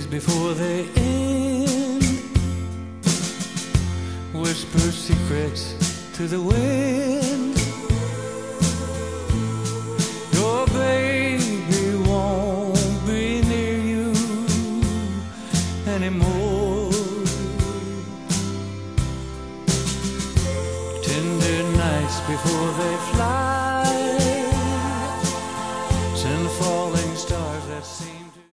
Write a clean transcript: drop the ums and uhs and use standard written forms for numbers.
before they end. Whisper secrets to the wind. Your baby won't be near you anymore. Tender nights before they fly.